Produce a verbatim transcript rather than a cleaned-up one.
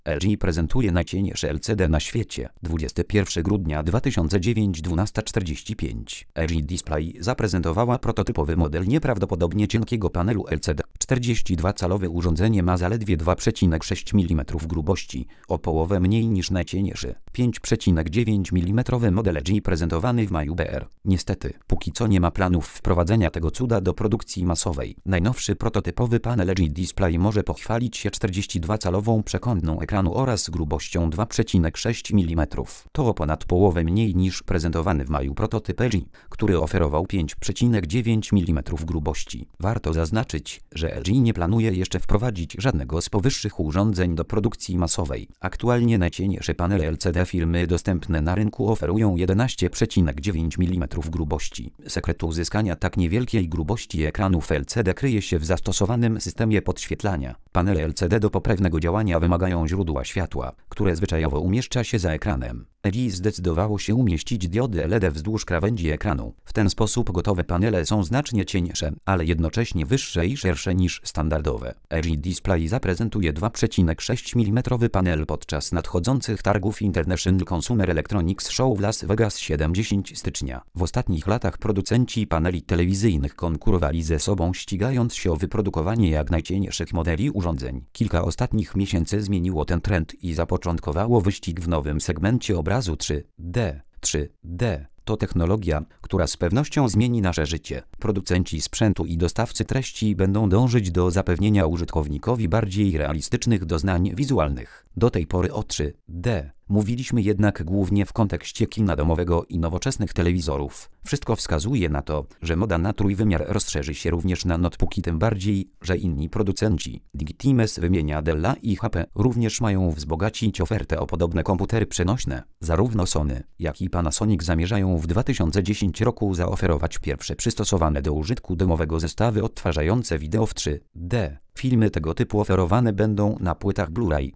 L G prezentuje najcieńsze L C D na świecie. dwudziestego pierwszego grudnia dwa tysiące dziewiątego, dwunasta czterdzieści pięć. L G Display zaprezentowała prototypowy model nieprawdopodobnie cienkiego panelu L C D. czterdzieści dwa calowe urządzenie ma zaledwie dwa przecinek sześć milimetrów grubości, o połowę mniej niż najcieńszy pięć przecinek dziewięć milimetrów model L G prezentowany w maju B R. Niestety, póki co nie ma planów wprowadzenia tego cuda do produkcji masowej. Najnowszy prototypowy panel L G Display może pochwalić się czterdzieści dwa calową przekątną ekranu oraz grubością dwa przecinek sześć milimetrów. To o ponad połowę mniej niż prezentowany w maju prototyp L G, który oferował pięć przecinek dziewięć milimetrów grubości. Warto zaznaczyć, że L G nie planuje jeszcze wprowadzić żadnego z powyższych urządzeń do produkcji masowej. Aktualnie najcieńsze panele L C D firmy dostępne na rynku oferują jedenaście przecinek dziewięć milimetrów grubości. Sekret uzyskania tak niewielkiej grubości ekranów L C D kryje się w zastosowanym systemie podświetlania. Panele L C D do poprawnego działania wymagają źródła światła, które zwyczajowo umieszcza się za ekranem. L G zdecydowało się umieścić diody L E D wzdłuż krawędzi ekranu. W ten sposób gotowe panele są znacznie cieńsze, ale jednocześnie wyższe i szersze niż standardowe. L G Display zaprezentuje dwa przecinek sześć milimetrów panel podczas nadchodzących targów International Consumer Electronics Show w Las Vegas siódmego do dziesiątego stycznia. W ostatnich latach producenci paneli telewizyjnych konkurowali ze sobą, ścigając się o wyprodukowanie jak najcieńszych modeli urządzeń. Kilka ostatnich miesięcy zmieniło ten trend i zapoczątkowało wyścig w nowym segmencie obrazu trzy D. trzy D to technologia, która z pewnością zmieni nasze życie. Producenci sprzętu i dostawcy treści będą dążyć do zapewnienia użytkownikowi bardziej realistycznych doznań wizualnych. Do tej pory o trzy D mówiliśmy jednak głównie w kontekście kina domowego i nowoczesnych telewizorów. Wszystko wskazuje na to, że moda na trójwymiar rozszerzy się również na notebooki, tym bardziej, że inni producenci, Digitimes wymienia Della i H P, również mają wzbogacić ofertę o podobne komputery przenośne. Zarówno Sony, jak i Panasonic zamierzają w dwa tysiące dziesiątym roku zaoferować pierwsze przystosowane do użytku domowego zestawy odtwarzające wideo w trzy D. Filmy tego typu oferowane będą na płytach Blu-ray,